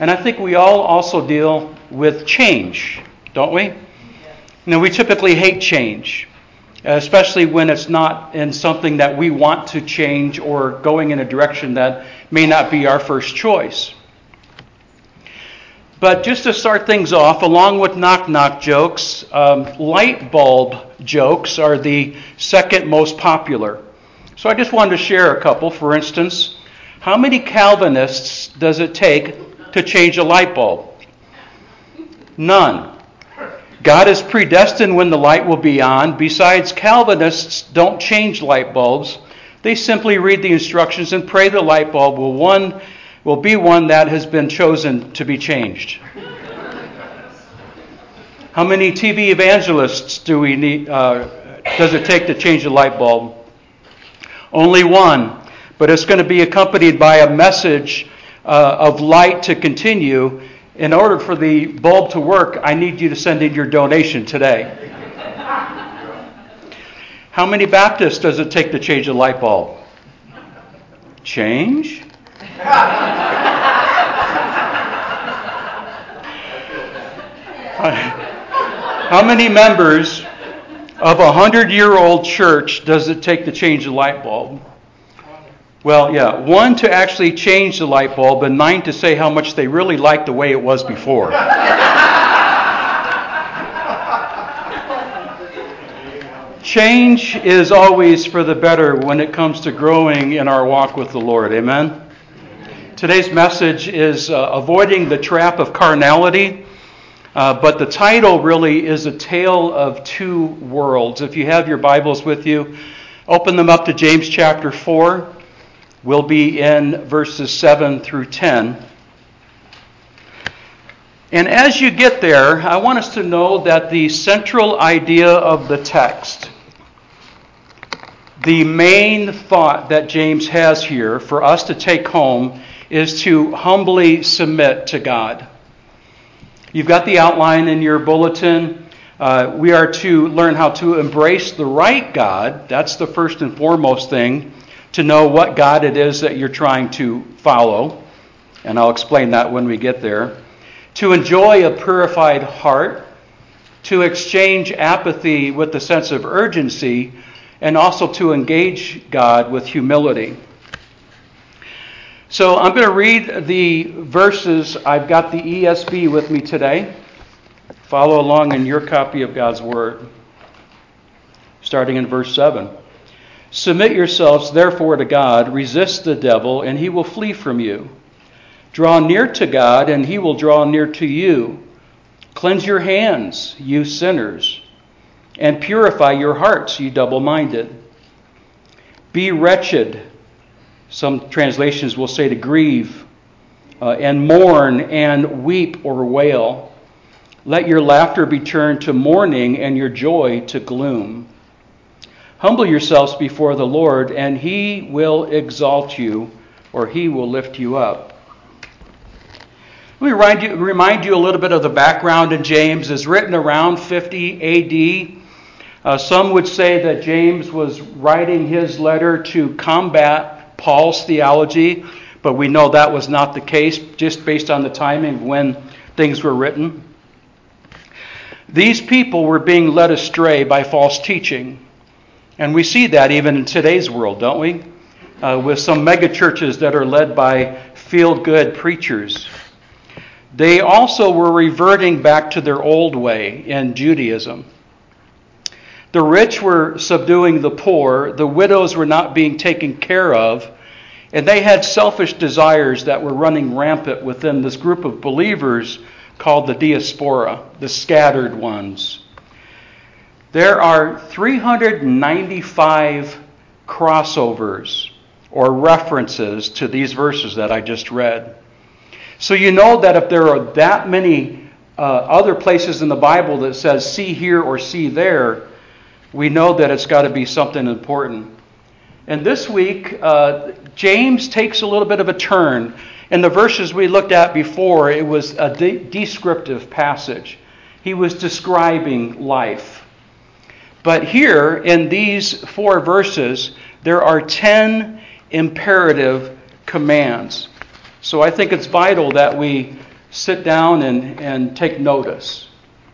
And I think we all also deal with change, don't we? We typically hate change, especially when it's not in something that we want to change or going in a direction that may not be our first choice. But just to start things off, along with knock-knock jokes, light bulb jokes are the second most popular. So I just wanted to share a couple. For instance, how many Calvinists does it take to change a light bulb? None. God is predestined when the light will be on. Besides, Calvinists don't change light bulbs. They simply read the instructions and pray the light bulb will be one that has been chosen to be changed. How many TV evangelists do we need? Does it take to change a light bulb? Only one, but it's going to be accompanied by a message of light to continue. In order for the bulb to work, I need you to send in your donation today. How many Baptists does it take to change a light bulb? Change? How many members of a 100-year-old church does it take to change a light bulb? Well, yeah, 1 to actually change the light bulb and 9 to say how much they really like the way it was before. Change is always for the better when it comes to growing in our walk with the Lord. Amen? Today's message is avoiding the trap of carnality, but the title really is a tale of two worlds. If you have your Bibles with you, open them up to James chapter 4. We'll be in verses 7 through 10. And as you get there, I want us to know that the central idea of the text, the main thought that James has here for us to take home, is to humbly submit to God. You've got the outline in your bulletin. We are to learn how to embrace the right God. That's the first and foremost thing, to know what God it is that you're trying to follow. And I'll explain that when we get there. To enjoy a purified heart. To exchange apathy with a sense of urgency. And also to engage God with humility. So I'm going to read the verses. I've got the ESV with me today. Follow along in your copy of God's Word. Starting in verse 7. Submit yourselves therefore to God, resist the devil, and he will flee from you. Draw near to God, and he will draw near to you. Cleanse your hands, you sinners, and purify your hearts, you double-minded. Be wretched, some translations will say to grieve, and mourn and weep or wail. Let your laughter be turned to mourning and your joy to gloom. Humble yourselves before the Lord, and he will exalt you, or he will lift you up. Let me remind you a little bit of the background in James. It's written around 50 AD. Some would say that James was writing his letter to combat Paul's theology, but we know that was not the case, just based on the timing of when things were written. These people were being led astray by false teaching. And we see that even in today's world, don't we? With some megachurches that are led by feel-good preachers. They also were reverting back to their old way in Judaism. The rich were subduing the poor, the widows were not being taken care of, and they had selfish desires that were running rampant within this group of believers called the diaspora, the scattered ones. There are 395 crossovers or references to these verses that I just read. So you know that if there are that many other places in the Bible that says see here or see there, we know that it's got to be something important. And this week, James takes a little bit of a turn. In the verses we looked at before, it was a descriptive passage. He was describing life. But here, in these 4 verses, there are 10 imperative commands. So I think it's vital that we sit down and take notice.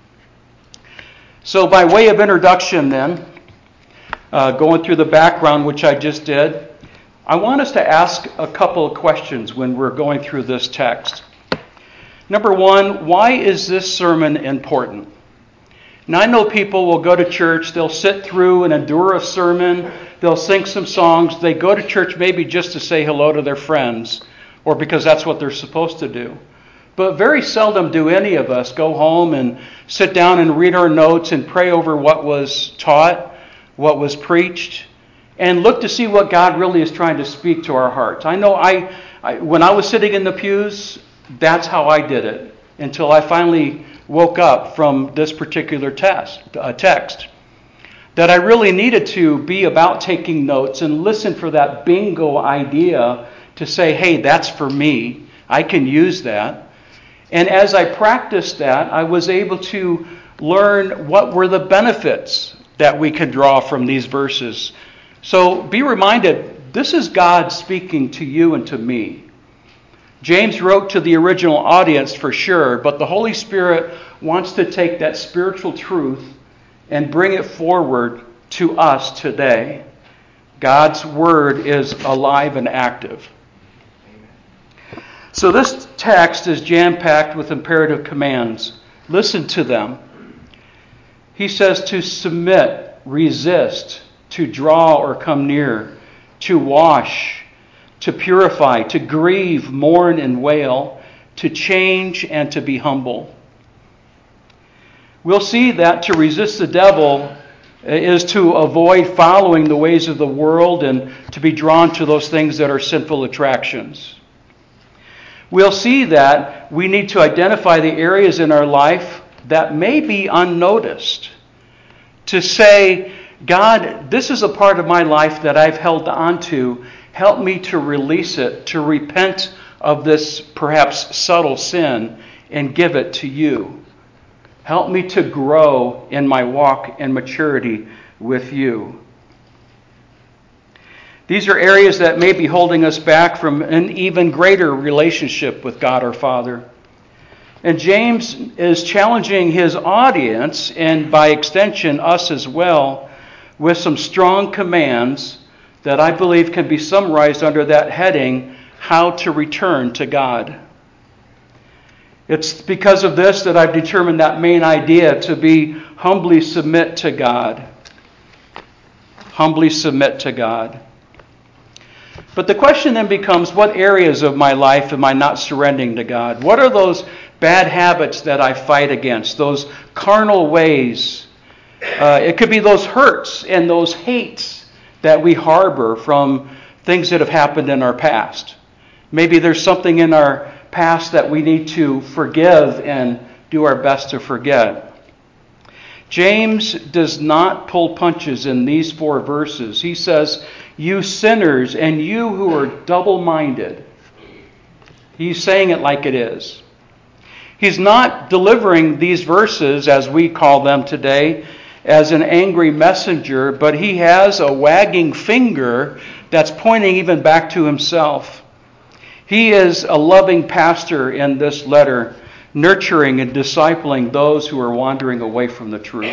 So by way of introduction then, going through the background, which I just did, I want us to ask a couple of questions when we're going through this text. Number one, why is this sermon important? Now, I know people will go to church, they'll sit through and endure a sermon, they'll sing some songs, they go to church maybe just to say hello to their friends, or because that's what they're supposed to do. But very seldom do any of us go home and sit down and read our notes and pray over what was taught, what was preached, and look to see what God really is trying to speak to our hearts. I know when I was sitting in the pews, that's how I did it, until I finally woke up from this particular text, that I really needed to be about taking notes and listen for that bingo idea to say, hey, that's for me. I can use that. And as I practiced that, I was able to learn what were the benefits that we could draw from these verses. So be reminded, this is God speaking to you and to me. James wrote to the original audience for sure, but the Holy Spirit wants to take that spiritual truth and bring it forward to us today. God's Word is alive and active. So this text is jam-packed with imperative commands. Listen to them. He says to submit, resist, to draw or come near, to wash, to purify, to grieve, mourn, and wail, to change, and to be humble. We'll see that to resist the devil is to avoid following the ways of the world and to be drawn to those things that are sinful attractions. We'll see that we need to identify the areas in our life that may be unnoticed. To say, God, this is a part of my life that I've held on to. Help me to release it, to repent of this perhaps subtle sin and give it to you. Help me to grow in my walk and maturity with you. These are areas that may be holding us back from an even greater relationship with God our Father. And James is challenging his audience, and by extension us as well, with some strong commands that I believe can be summarized under that heading, how to return to God. It's because of this that I've determined that main idea to be humbly submit to God. Humbly submit to God. But the question then becomes, what areas of my life am I not surrendering to God? What are those bad habits that I fight against? Those carnal ways? It could be those hurts and those hates that we harbor from things that have happened in our past. Maybe there's something in our past that we need to forgive and do our best to forget. James does not pull punches in these 4 verses. He says, you sinners and you who are double-minded. He's saying it like it is. He's not delivering these verses, as we call them today, as an angry messenger, but he has a wagging finger that's pointing even back to himself. He is a loving pastor in this letter, nurturing and discipling those who are wandering away from the truth.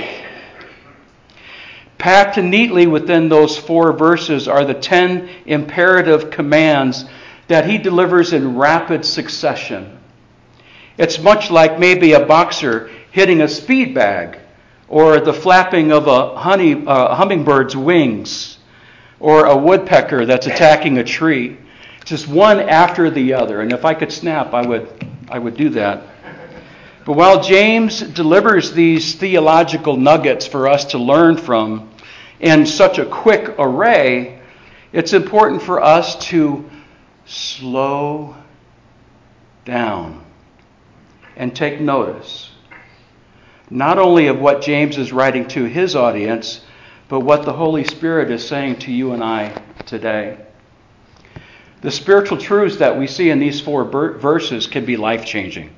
Packed neatly within those 4 verses are the 10 imperative commands that he delivers in rapid succession. It's much like maybe a boxer hitting a speed bag, or the flapping of a hummingbird's wings, or a woodpecker that's attacking a tree. Just one after the other. And if I could snap, I would do that. But while James delivers these theological nuggets for us to learn from in such a quick array, it's important for us to slow down and take notice, not only of what James is writing to his audience, but what the Holy Spirit is saying to you and I today. The spiritual truths that we see in these 4 verses can be life-changing.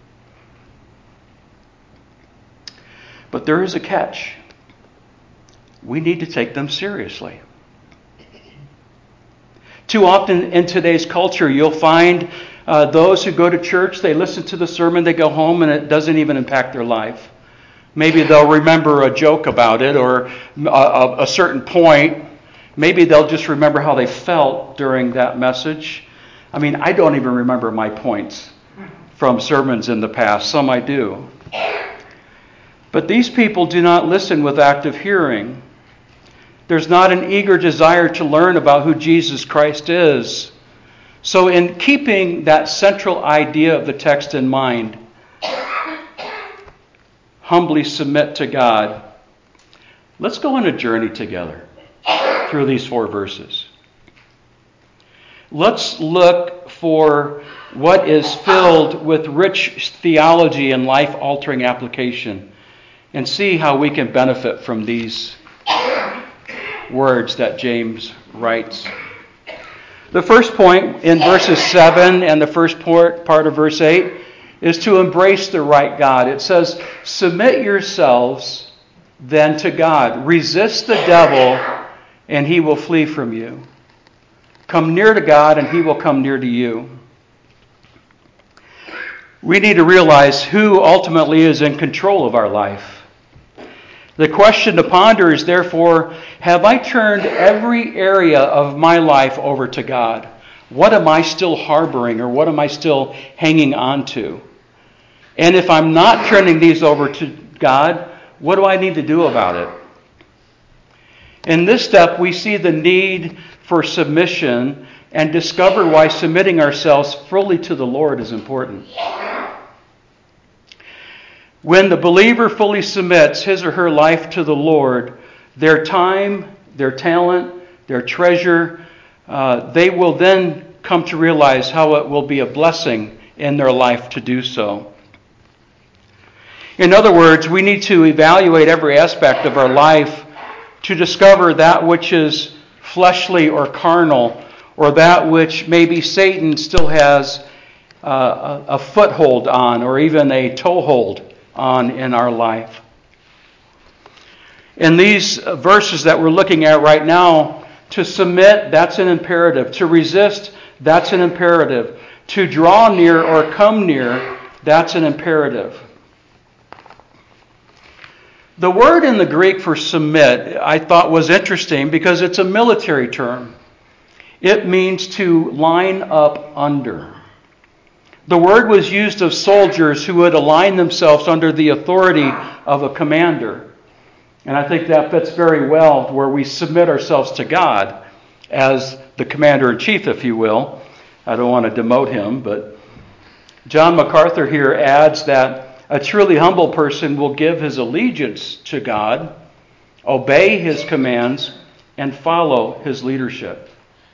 But there is a catch. We need to take them seriously. Too often in today's culture, you'll find Those who go to church, they listen to the sermon, they go home, and it doesn't even impact their life. Maybe they'll remember a joke about it or a certain point. Maybe they'll just remember how they felt during that message. I mean, I don't even remember my points from sermons in the past. Some I do. But these people do not listen with active hearing. There's not an eager desire to learn about who Jesus Christ is. So in keeping that central idea of the text in mind, humbly submit to God, let's go on a journey together through these 4 verses. Let's look for what is filled with rich theology and life-altering application and see how we can benefit from these words that James writes. The first point in verses 7 and the first part of verse 8 is to embrace the right God. It says, submit yourselves then to God. Resist the devil and he will flee from you. Come near to God and he will come near to you. We need to realize who ultimately is in control of our life. The question to ponder is therefore, have I turned every area of my life over to God? What am I still harboring or what am I still hanging on to? And if I'm not turning these over to God, what do I need to do about it? In this step, we see the need for submission and discover why submitting ourselves fully to the Lord is important. When the believer fully submits his or her life to the Lord, their time, their talent, their treasure, they will then come to realize how it will be a blessing in their life to do so. In other words, we need to evaluate every aspect of our life to discover that which is fleshly or carnal, or that which maybe Satan still has a foothold on, or even a toehold on in our life. In these verses that we're looking at right now, to submit, that's an imperative. To resist, that's an imperative. To draw near or come near, that's an imperative. The word in the Greek for submit, I thought was interesting because it's a military term. It means to line up under. The word was used of soldiers who would align themselves under the authority of a commander. And I think that fits very well where we submit ourselves to God as the commander-in-chief, if you will. I don't want to demote him, but John MacArthur here adds that a truly humble person will give his allegiance to God, obey his commands, and follow his leadership.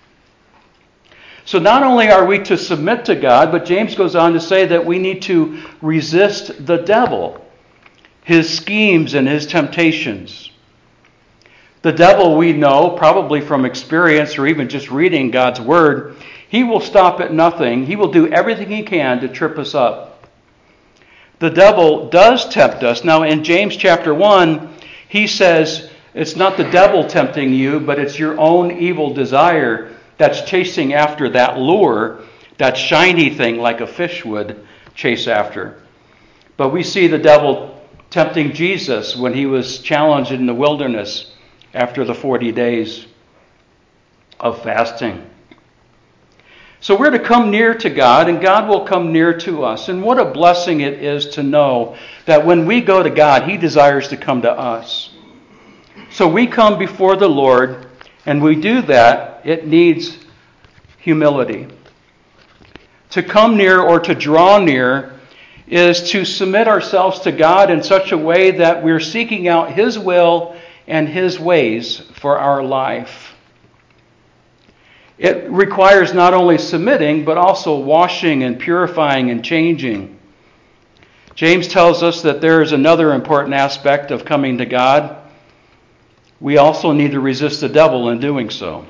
So not only are we to submit to God, but James goes on to say that we need to resist the devil, his schemes and his temptations. The devil, we know, probably from experience or even just reading God's word, he will stop at nothing. He will do everything he can to trip us up. The devil does tempt us. Now in James chapter 1, he says it's not the devil tempting you, but it's your own evil desire that's chasing after that lure, that shiny thing like a fish would chase after. But we see the devil tempting Jesus when he was challenged in the wilderness after the 40 days of fasting. So we're to come near to God, and God will come near to us. And what a blessing it is to know that when we go to God, He desires to come to us. So we come before the Lord, and we do that. It needs humility. To come near or to draw near is to submit ourselves to God in such a way that we're seeking out His will and His ways for our life. It requires not only submitting, but also washing and purifying and changing. James tells us that there is another important aspect of coming to God. We also need to resist the devil in doing so.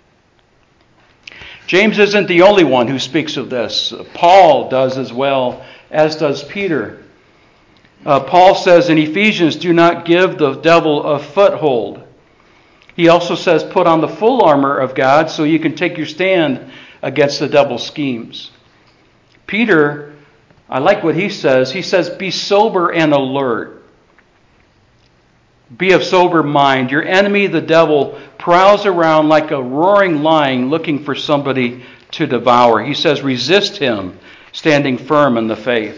James isn't the only one who speaks of this. Paul does as well, as does Peter. Paul says in Ephesians, do not give the devil a foothold. He also says, put on the full armor of God so you can take your stand against the devil's schemes. Peter, I like what he says. He says, be sober and alert. Be of sober mind. Your enemy, the devil, prowls around like a roaring lion looking for somebody to devour. He says, resist him, standing firm in the faith.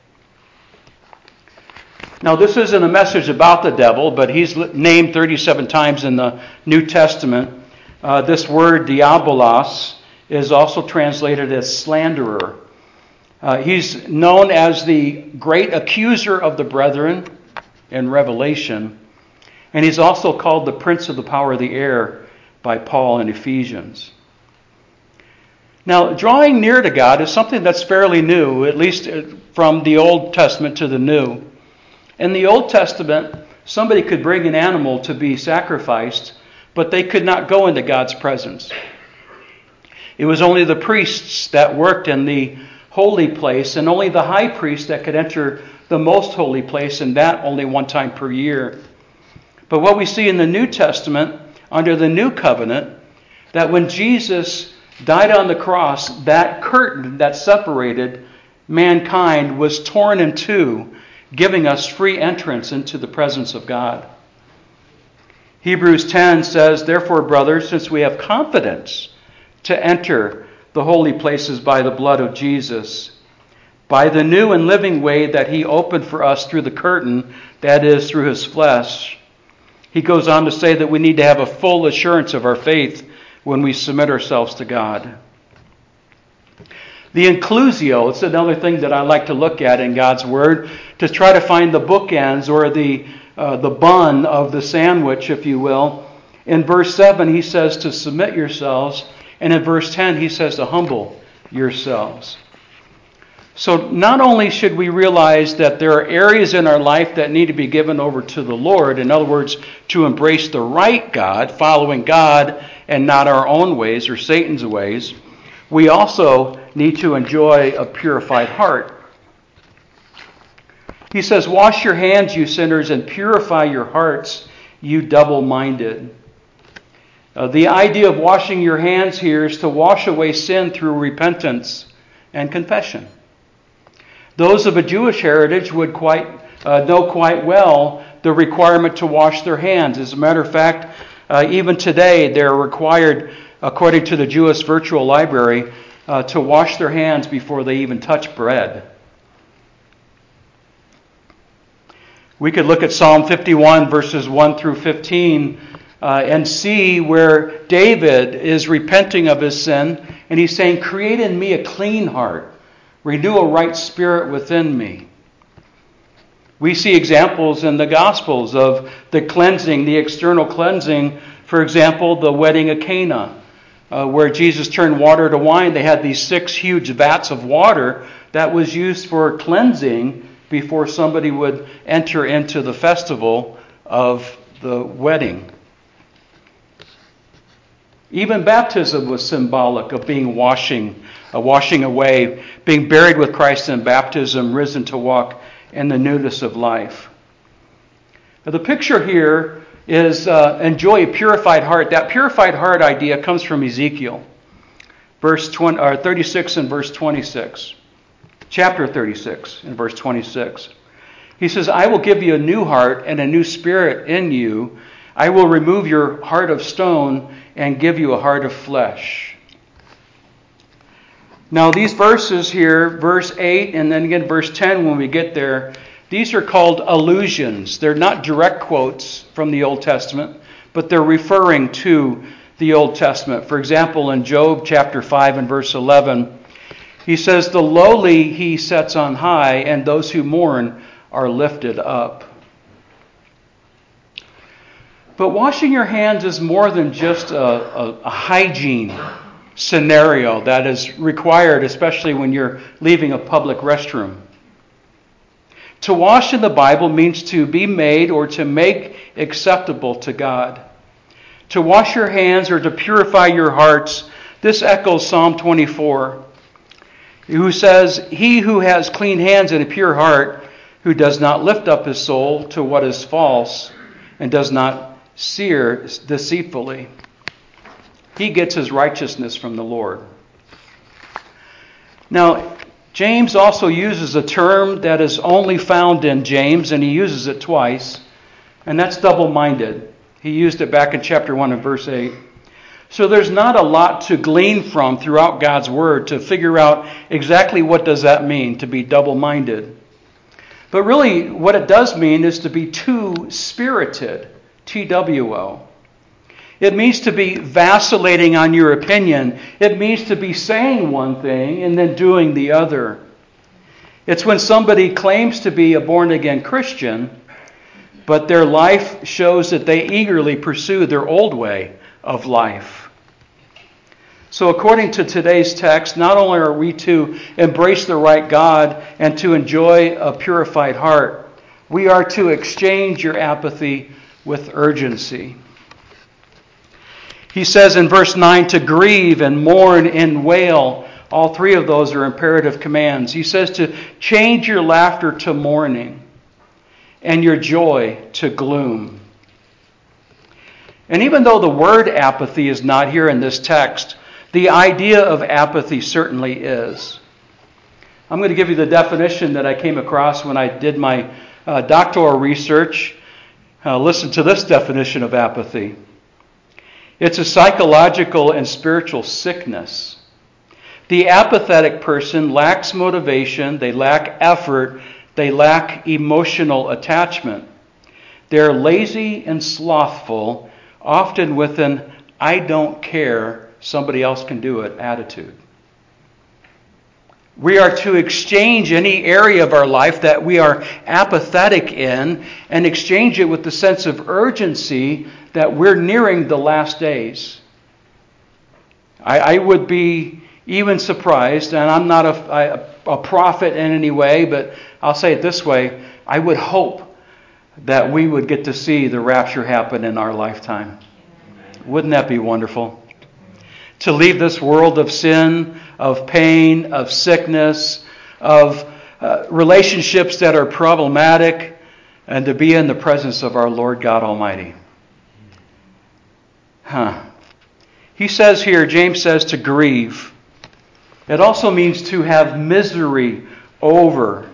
Now, this isn't a message about the devil, but he's named 37 times in the New Testament. This word, diabolos, is also translated as slanderer. He's known as the great accuser of the brethren in Revelation, and he's also called the prince of the power of the air by Paul in Ephesians. Now, drawing near to God is something that's fairly new, at least from the Old Testament to the New. In the Old Testament, somebody could bring an animal to be sacrificed, but they could not go into God's presence. It was only the priests that worked in the holy place, and only the high priest that could enter the most holy place, and that only one time per year. But what we see in the New Testament, under the New Covenant, that when Jesus died on the cross, that curtain that separated mankind was torn in two, giving us free entrance into the presence of God. Hebrews 10 says, therefore, brothers, since we have confidence to enter the holy places by the blood of Jesus, by the new and living way that he opened for us through the curtain, that is, through his flesh. He goes on to say that we need to have a full assurance of our faith when we submit ourselves to God. The inclusio, it's another thing that I like to look at in God's Word, to try to find the bookends or the bun of the sandwich, if you will. In verse 7, he says to submit yourselves, and in verse 10, he says to humble yourselves. So not only should we realize that there are areas in our life that need to be given over to the Lord, in other words, to embrace the right God, following God and not our own ways or Satan's ways, we also need to enjoy a purified heart. He says, wash your hands, you sinners, and purify your hearts, you double-minded. The idea of washing your hands here is to wash away sin through repentance and confession. Those of a Jewish heritage would know quite well the requirement to wash their hands. As a matter of fact, even today they're required, according to the Jewish Virtual Library, to wash their hands before they even touch bread. We could look at Psalm 51, verses 1 through 15, and see where David is repenting of his sin, and he's saying, create in me a clean heart, renew a right spirit within me. We see examples in the Gospels of the cleansing, the external cleansing. For example, the wedding of Cana, where Jesus turned water to wine. They had these 6 huge vats of water that was used for cleansing before somebody would enter into the festival of the wedding. Even baptism was symbolic of being washing away, being buried with Christ in baptism, risen to walk in the newness of life. Now, the picture here is enjoy a purified heart. That purified heart idea comes from Ezekiel, verse 36 and verse 26. Chapter 36 and verse 26. He says, I will give you a new heart and a new spirit in you. I will remove your heart of stone and give you a heart of flesh. Now these verses here, verse 8 and then again verse 10 when we get there, these are called allusions. They're not direct quotes from the Old Testament, but they're referring to the Old Testament. For example, in Job chapter 5 and verse 11, he says, the lowly he sets on high, and those who mourn are lifted up. But washing your hands is more than just a hygiene scenario that is required, especially when you're leaving a public restroom. To wash in the Bible means to be made or to make acceptable to God. To wash your hands or to purify your hearts, this echoes Psalm 24. Who says, he who has clean hands and a pure heart, who does not lift up his soul to what is false and does not sear deceitfully, he gets his righteousness from the Lord. Now, James also uses a term that is only found in James, and he uses it twice, and that's double-minded. He used it back in chapter 1 and verse 8. So there's not a lot to glean from throughout God's Word to figure out exactly what does that mean, to be double-minded. But really, what it does mean is to be two-spirited, TWO. It means to be vacillating on your opinion. It means to be saying one thing and then doing the other. It's when somebody claims to be a born-again Christian, but their life shows that they eagerly pursue their old way of life. So according to today's text, not only are we to embrace the right God and to enjoy a purified heart, we are to exchange your apathy with urgency. He says in verse 9 to grieve and mourn and wail. All three of those are imperative commands. He says to change your laughter to mourning and your joy to gloom. And even though the word apathy is not here in this text, the idea of apathy certainly is. I'm going to give you the definition that I came across when I did my doctoral research. Listen to this definition of apathy. It's a psychological and spiritual sickness. The apathetic person lacks motivation, they lack effort, they lack emotional attachment. They're lazy and slothful, often with an I don't care, somebody else can do it attitude. We are to exchange any area of our life that we are apathetic in and exchange it with the sense of urgency that we're nearing the last days. I would be even surprised, and I'm not a prophet in any way, but I'll say it this way, I would hope that we would get to see the rapture happen in our lifetime. Wouldn't that be wonderful? To leave this world of sin, of pain, of sickness, of relationships that are problematic, and to be in the presence of our Lord God Almighty. He says here, James says to grieve. It also means to have misery over.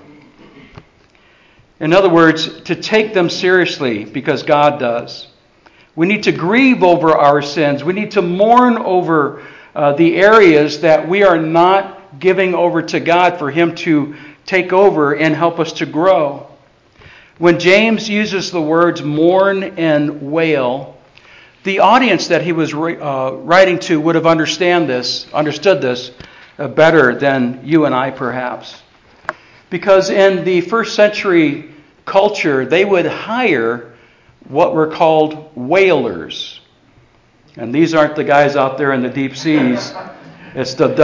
In other words, to take them seriously because God does. We need to grieve over our sins. We need to mourn over the areas that we are not giving over to God for Him to take over and help us to grow. When James uses the words mourn and wail, the audience that he was writing to would have understood this better than you and I perhaps. Because in the first century culture, they would hire what were called whalers. And these aren't the guys out there in the deep seas. It's the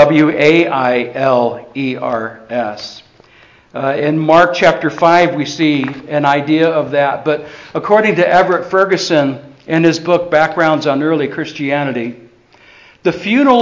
W-A-I-L-E-R-S. In Mark chapter 5, we see an idea of that. But according to Everett Ferguson, in his book, Backgrounds on Early Christianity, the funeral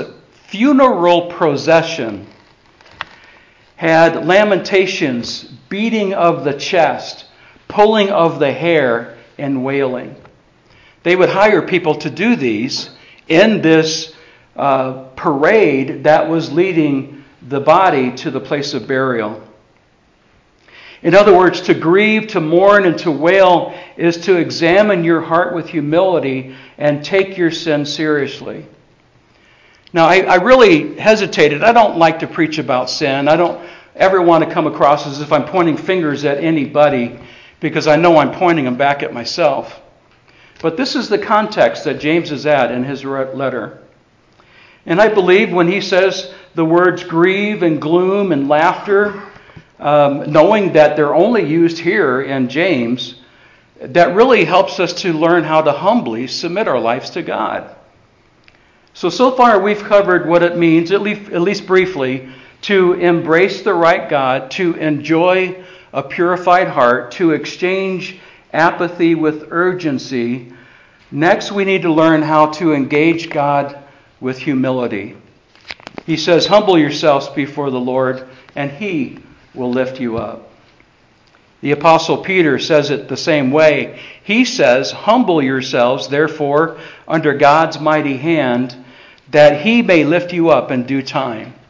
procession had lamentations, beating of the chest, pulling of the hair, and wailing. They would hire people to do these in this parade that was leading the body to the place of burial. In other words, to grieve, to mourn, and to wail is to examine your heart with humility and take your sin seriously. Now, I really hesitated. I don't like to preach about sin. I don't ever want to come across as if I'm pointing fingers at anybody because I know I'm pointing them back at myself. But this is the context that James is at in his letter. And I believe when he says the words grieve and gloom and laughter, knowing that they're only used here in James, that really helps us to learn how to humbly submit our lives to God. So far we've covered what it means, at least briefly, to embrace the right God, to enjoy a purified heart, to exchange apathy with urgency. Next, we need to learn how to engage God with humility. He says, humble yourselves before the Lord, and He will lift you up. The Apostle Peter says it the same way. He says, humble yourselves, therefore, under God's mighty hand, that He may lift you up in due time.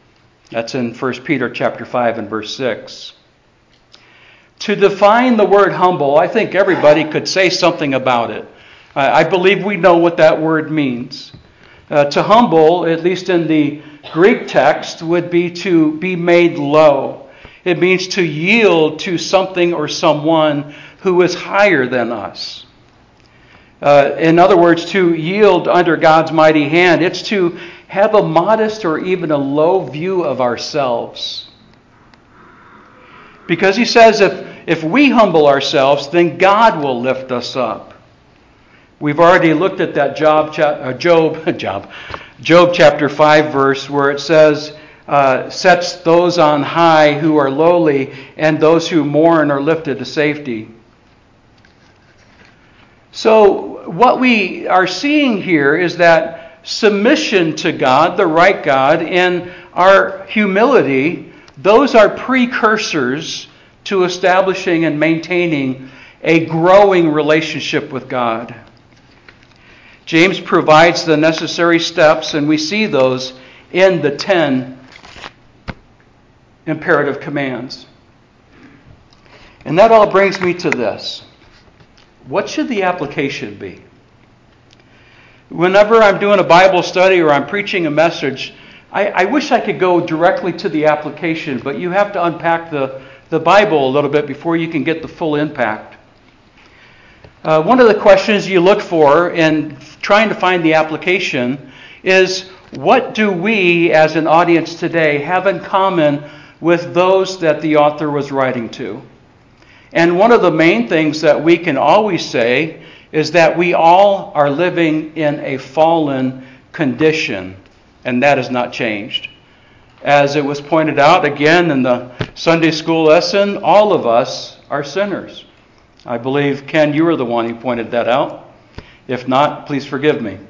That's in 1 Peter chapter 5 and verse 6. To define the word humble, I think everybody could say something about it. I believe we know what that word means. To humble, at least in the Greek text, would be to be made low. It means to yield to something or someone who is higher than us. In other words, to yield under God's mighty hand. It's to have a modest or even a low view of ourselves. Because he says if we humble ourselves, then God will lift us up. We've already looked at that Job chapter 5 verse where it says, sets those on high who are lowly, and those who mourn are lifted to safety. So what we are seeing here is that submission to God, the right God, and our humility, those are precursors to establishing and maintaining a growing relationship with God. James provides the necessary steps, and we see those in the 10 imperative commands. And that all brings me to this. What should the application be? Whenever I'm doing a Bible study or I'm preaching a message, I wish I could go directly to the application, but you have to unpack the Bible a little bit before you can get the full impact. One of the questions you look for in trying to find the application is, what do we as an audience today have in common with those that the author was writing to? And one of the main things that we can always say is that we all are living in a fallen condition, and that has not changed. As it was pointed out again in the Sunday school lesson, all of us are sinners. I believe, Ken, you were the one who pointed that out. If not, please forgive me.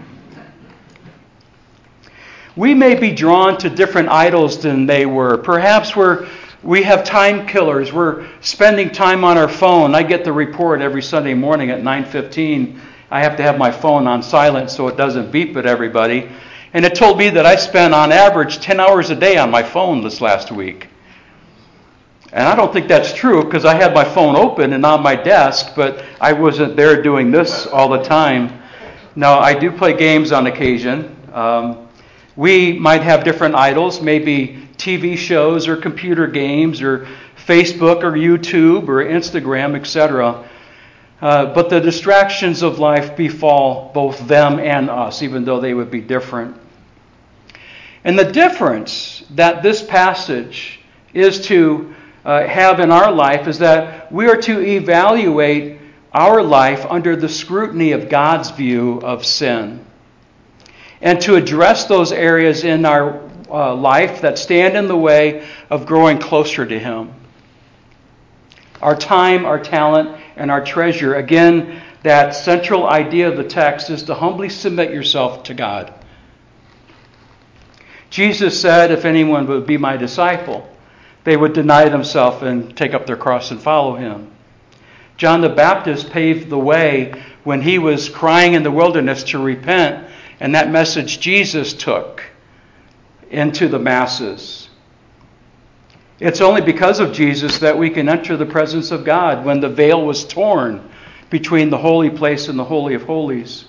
We may be drawn to different idols than they were. Perhaps we have time killers. We're spending time on our phone. I get the report every Sunday morning at 9:15. I have to have my phone on silent so it doesn't beep at everybody. And it told me that I spent on average 10 hours a day on my phone this last week. And I don't think that's true because I had my phone open and on my desk, but I wasn't there doing this all the time. Now, I do play games on occasion. We might have different idols, maybe TV shows or computer games or Facebook or YouTube or Instagram, etc. But the distractions of life befall both them and us, even though they would be different. And the difference that this passage is to have in our life is that we are to evaluate our life under the scrutiny of God's view of sin, and to address those areas in our life that stand in the way of growing closer to Him. Our time, our talent, and our treasure. Again, that central idea of the text is to humbly submit yourself to God. Jesus said, if anyone would be my disciple, they would deny themselves and take up their cross and follow Him. John the Baptist paved the way when he was crying in the wilderness to repent, and that message Jesus took into the masses. It's only because of Jesus that we can enter the presence of God when the veil was torn between the holy place and the Holy of Holies.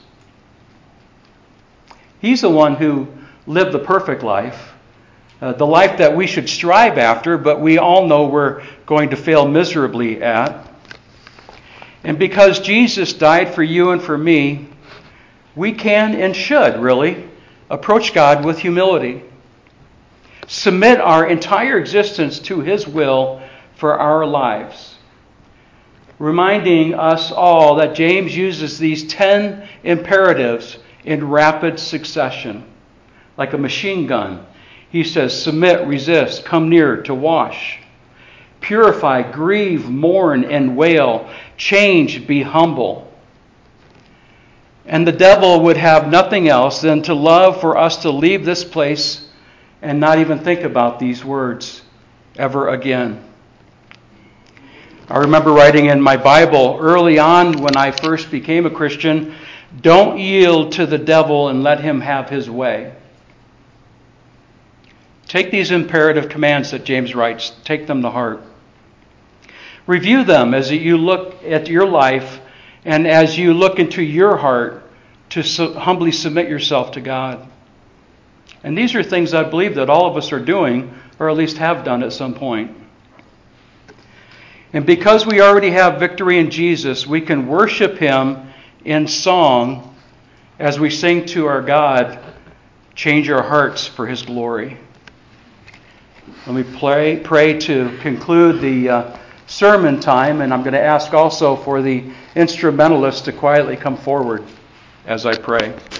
He's the one who lived the perfect life, the life that we should strive after, but we all know we're going to fail miserably at. And because Jesus died for you and for me, we can and should really approach God with humility. Submit our entire existence to His will for our lives. Reminding us all that James uses these 10 imperatives in rapid succession, like a machine gun. He says, submit, resist, come near, to wash, purify, grieve, mourn, and wail, change, be humble. And the devil would have nothing else than to love for us to leave this place and not even think about these words ever again. I remember writing in my Bible early on when I first became a Christian, don't yield to the devil and let him have his way. Take these imperative commands that James writes, take them to heart. Review them as you look at your life and as you look into your heart to humbly submit yourself to God. And these are things I believe that all of us are doing, or at least have done at some point. And because we already have victory in Jesus, we can worship Him in song as we sing to our God, change our hearts for His glory. Let me pray to conclude the sermon time, and I'm going to ask also for the instrumentalists to quietly come forward as I pray.